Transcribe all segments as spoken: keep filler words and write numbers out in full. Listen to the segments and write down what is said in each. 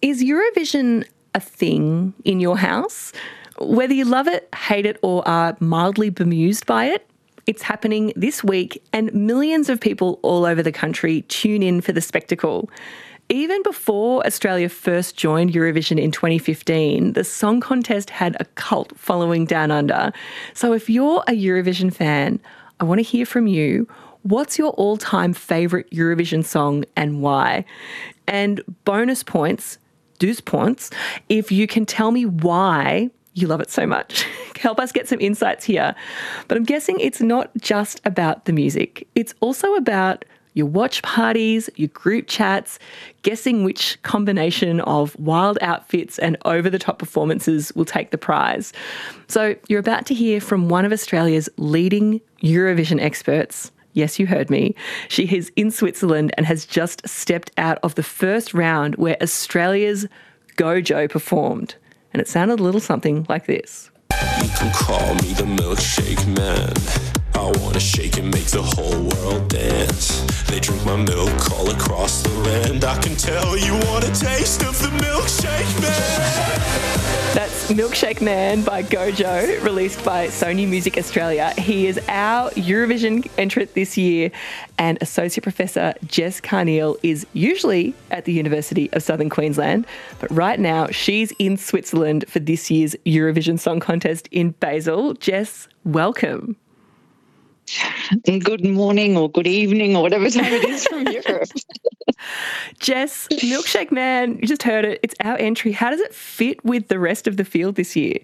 Is Eurovision a thing in your house? Whether you love it, hate it, or are mildly bemused by it, it's happening this week and millions of people all over the country tune in for the spectacle. Even before Australia first joined Eurovision in twenty fifteen, the song contest had a cult following down under. So if you're a Eurovision fan, I want to hear from you. What's your all-time favourite Eurovision song and why? And bonus points, douze points, if you can tell me why you love it so much. Help us get some insights here. But I'm guessing it's not just about the music. It's also about your watch parties, your group chats, guessing which combination of wild outfits and over-the-top performances will take the prize. So you're about to hear from one of Australia's leading Eurovision experts. Yes, you heard me. She is in Switzerland and has just stepped out of the first round where Australia's Gojo performed. And it sounded a little something like this. You can call me the milkshake man. I wanna shake and make the whole world dance. They drink my milk all across the land. I can tell you want a taste of the Milkshake Man. That's Milkshake Man by Gojo, released by Sony Music Australia. He is our Eurovision entrant this year, and Associate Professor Jess Carneil is usually at the University of Southern Queensland, but right now she's in Switzerland for this year's Eurovision Song Contest in Basel. Jess, welcome. Good morning or good evening or whatever time it is from Europe. Jess, Milkshake Man, you just heard it. It's our entry. How does it fit with the rest of the field this year?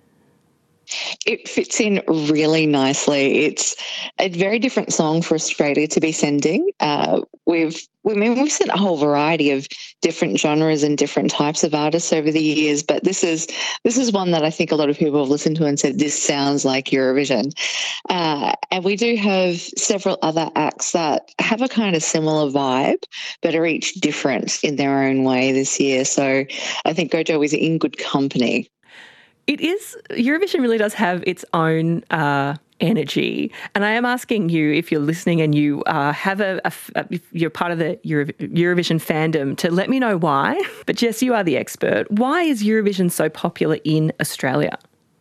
It fits in really nicely. It's a very different song for Australia to be sending. Uh, we've, we I mean, we've sent a whole variety of different genres and different types of artists over the years, but this is this is one that I think a lot of people have listened to and said, this sounds like Eurovision. Uh, and we do have several other acts that have a kind of similar vibe, but are each different in their own way this year. So I think Gojo is in good company. It is, Eurovision really does have its own uh, energy. And I am asking you, if you're listening and you uh, have a, a, a, if you're part of the Euro, Eurovision fandom, to let me know why. But Jess, you are the expert. Why is Eurovision so popular in Australia?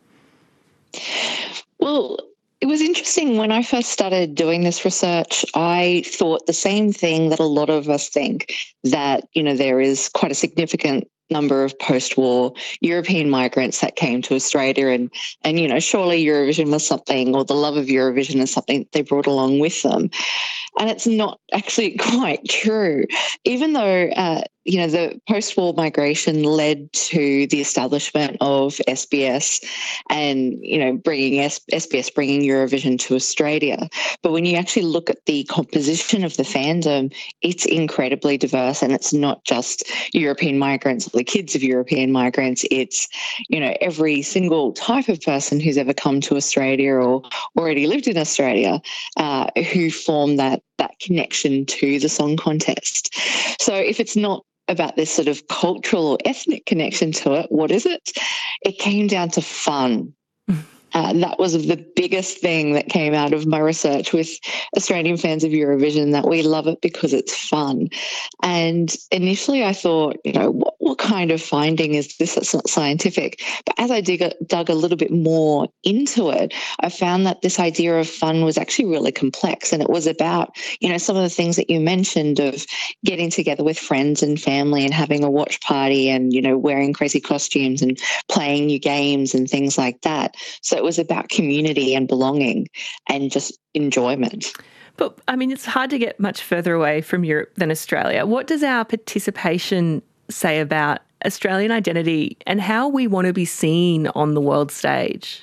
Well, it was interesting. When I first started doing this research, I thought the same thing that a lot of us think, that, you know, there is quite a significant number of post-war European migrants that came to Australia, and, and you know, surely Eurovision was something, or the love of Eurovision is something they brought along with them. And it's not actually quite true. Even though, uh, you know, the post-war migration led to the establishment of S B S and, you know, bringing S- SBS, bringing Eurovision to Australia. But when you actually look at the composition of the fandom, it's incredibly diverse, and it's not just European migrants, the kids of European migrants. It's, you know, every single type of person who's ever come to Australia or already lived in Australia uh, who form that that connection to the song contest. So if it's not about this sort of cultural or ethnic connection to it, what is it? It came down to fun. Uh, that was the biggest thing that came out of my research with Australian fans of Eurovision, that we love it because it's fun. And initially I thought, you know, what, what kind of finding is this that's not scientific? But as I dig, dug a little bit more into it, I found that this idea of fun was actually really complex. And it was about, you know, some of the things that you mentioned of getting together with friends and family and having a watch party and, you know, wearing crazy costumes and playing new games and things like that. So it was about community and belonging and just enjoyment. But, I mean, it's hard to get much further away from Europe than Australia. What does our participation say about Australian identity and how we want to be seen on the world stage?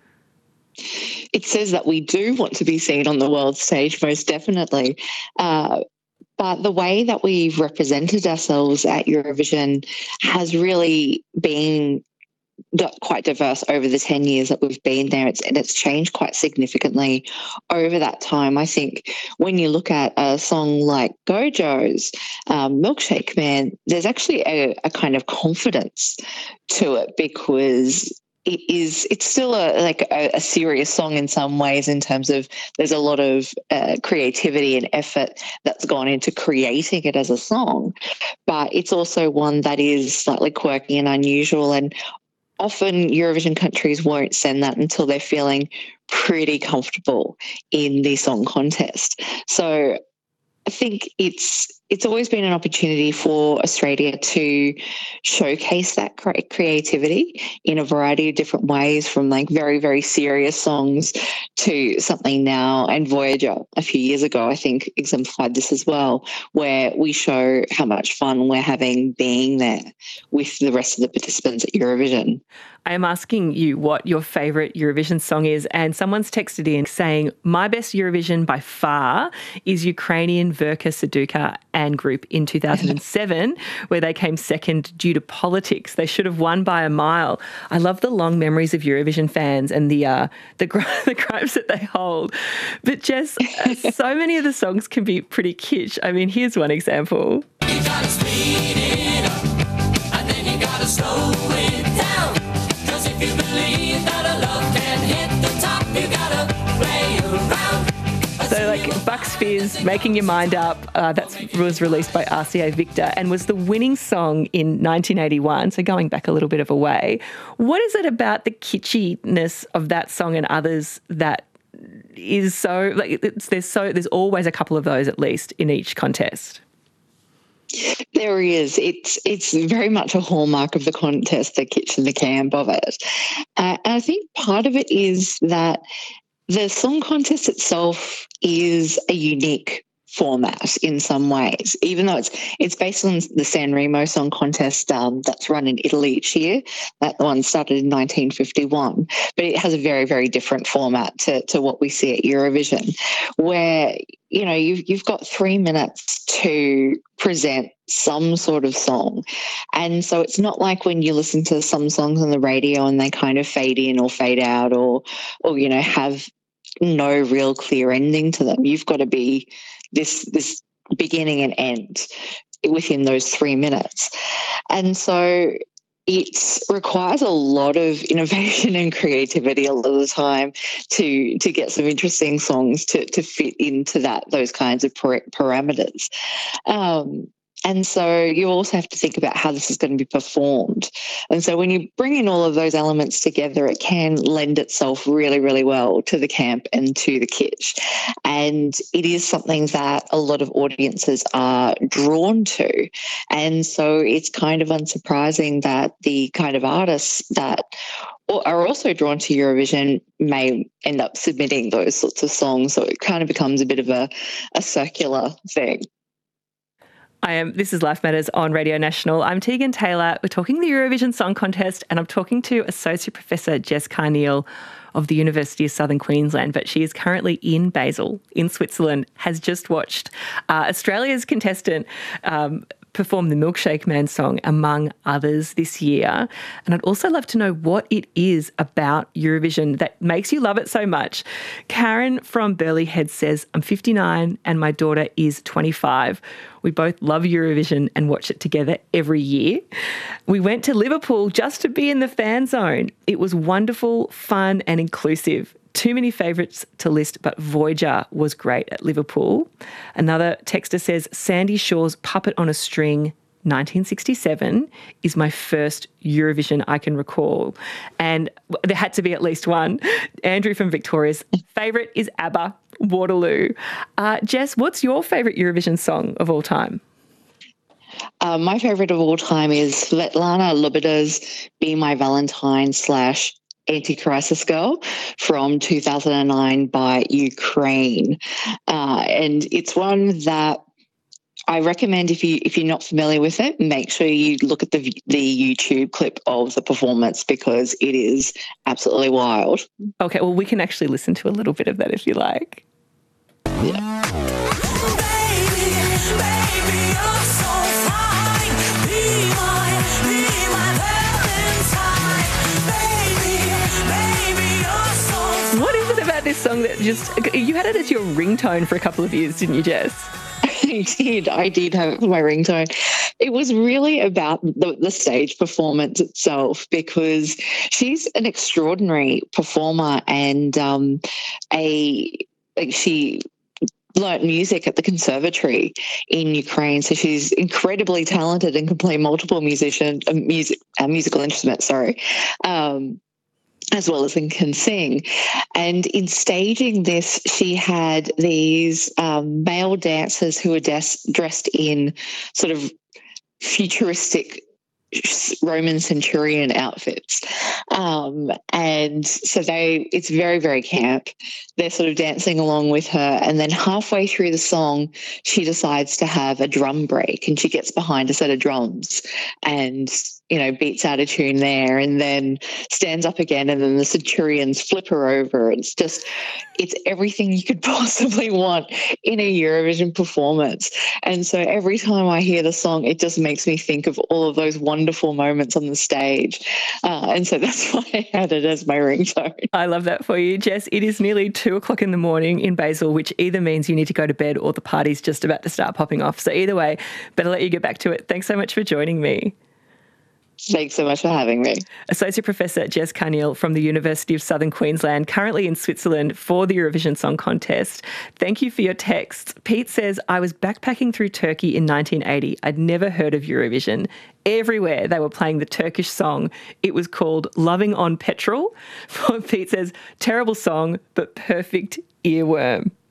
It says that we do want to be seen on the world stage, most definitely. Uh, But the way that we've represented ourselves at Eurovision has really been quite diverse over the ten years that we've been there. It's, and it's changed quite significantly over that time. I think when you look at a song like Gojo's um, Milkshake Man, there's actually a, a kind of confidence to it, because it is it's still a like a, a serious song in some ways, in terms of there's a lot of uh, creativity and effort that's gone into creating it as a song, but it's also one that is slightly quirky and unusual, and often Eurovision countries won't send that until they're feeling pretty comfortable in the song contest. So I think it's it's always been an opportunity for Australia to showcase that cre- creativity in a variety of different ways, from like very, very serious songs to something now. And Voyager a few years ago, I think, exemplified this as well, where we show how much fun we're having being there with the rest of the participants at Eurovision. I am asking you what your favourite Eurovision song is, and someone's texted in saying, my best Eurovision by far is Ukrainian Verka Serduka and group in two thousand seven, where they came second due to politics. They should have won by a mile. I love the long memories of Eurovision fans and the uh, the, the gripes that they hold. But Jess, uh, so many of the songs can be pretty kitsch. I mean, here's one example. You gotta speed it up, and then you gotta slow it down. Cause if you believe that a love can hit the top, you gotta play around. So like Bucks Fizz, Making Your Mind Up, uh, that was released by R C A Victor and was the winning song in nineteen eighty-one, so going back a little bit of a way. What is it about the kitschiness of that song and others that is so, like, it's, there's so, there's always a couple of those at least in each contest? There is. It's it's very much a hallmark of the contest, the kitsch and the camp of it. Uh, and I think part of it is that the song contest itself is a unique format in some ways, even though it's it's based on the San Remo Song Contest um, that's run in Italy each year. That one started in nineteen fifty-one, but it has a very, very different format to, to what we see at Eurovision, where, you know, you've, you've got three minutes to present some sort of song. And so it's not like when you listen to some songs on the radio and they kind of fade in or fade out, or, or you know, have no real clear ending to them. You've got to be this this beginning and end within those three minutes. And so it requires a lot of innovation and creativity a lot of the time to to get some interesting songs to to fit into that those kinds of par- parameters. Um, And so you also have to think about how this is going to be performed. And so when you bring in all of those elements together, it can lend itself really, really well to the camp and to the kitsch. And it is something that a lot of audiences are drawn to. And so it's kind of unsurprising that the kind of artists that are also drawn to Eurovision may end up submitting those sorts of songs. So it kind of becomes a bit of a, a circular thing. I am. This is Life Matters on Radio National. I'm Tegan Taylor. We're talking the Eurovision Song Contest, and I'm talking to Associate Professor Jess Carneil of the University of Southern Queensland, but she is currently in Basel in Switzerland, has just watched uh, Australia's contestant um, perform the Milkshake Man song, among others, this year. And I'd also love to know what it is about Eurovision that makes you love it so much. Karen from Burleigh Head says, I'm fifty-nine and my daughter is twenty-five. We both love Eurovision and watch it together every year. We went to Liverpool just to be in the fan zone. It was wonderful, fun and inclusive. Too many favourites to list, but Voyager was great at Liverpool. Another texter says, Sandy Shaw's Puppet on a String, nineteen sixty-seven, is my first Eurovision I can recall. And there had to be at least one. Andrew from Victoria's favourite is ABBA, Waterloo. Uh, Jess, what's your favourite Eurovision song of all time? Uh, my favourite of all time is Svetlana Loboda's Be My Valentine slash Anti-Crisis Girl from two thousand nine by Ukraine. Uh, and it's one that I recommend, if you if you're not familiar with it, make sure you look at the the YouTube clip of the performance, because it is absolutely wild. Okay, well, we can actually listen to a little bit of that if you like. Yeah. What is it about this song that just, you had it as your ringtone for a couple of years, didn't you, Jess? I did. I did have it for my ringtone. It was really about the, the stage performance itself because she's an extraordinary performer and um, a like she learnt music at the conservatory in Ukraine. So she's incredibly talented and can play multiple musician uh, music uh, musical instruments. Sorry. Um, as well as can sing. And in staging this, she had these um, male dancers who were des- dressed in sort of futuristic Roman centurion outfits. Um, and so they, it's very, very camp. They're sort of dancing along with her. And then halfway through the song, she decides to have a drum break and she gets behind a set of drums and, you know, beats out a tune there and then stands up again. And then the centurions flip her over. It's just, it's everything you could possibly want in a Eurovision performance. And so every time I hear the song, it just makes me think of all of those wonderful moments on the stage. Uh, and so that's why I had it as my ringtone. I love that for you, Jess. It is nearly two o'clock in the morning in Basel, which either means you need to go to bed or the party's just about to start popping off. So either way, better let you get back to it. Thanks so much for joining me. Thanks so much for having me. Associate Professor Jess Carneil from the University of Southern Queensland, currently in Switzerland for the Eurovision Song Contest. Thank you for your text. Pete says, I was backpacking through Turkey in nineteen eighty. I'd never heard of Eurovision. Everywhere they were playing the Turkish song. It was called Loving on Petrol. Pete says, terrible song, but perfect earworm.